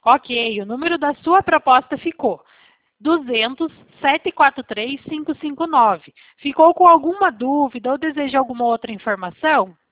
Ok, o número da sua proposta ficou 200-743-559. Ficou com alguma dúvida ou deseja alguma outra informação?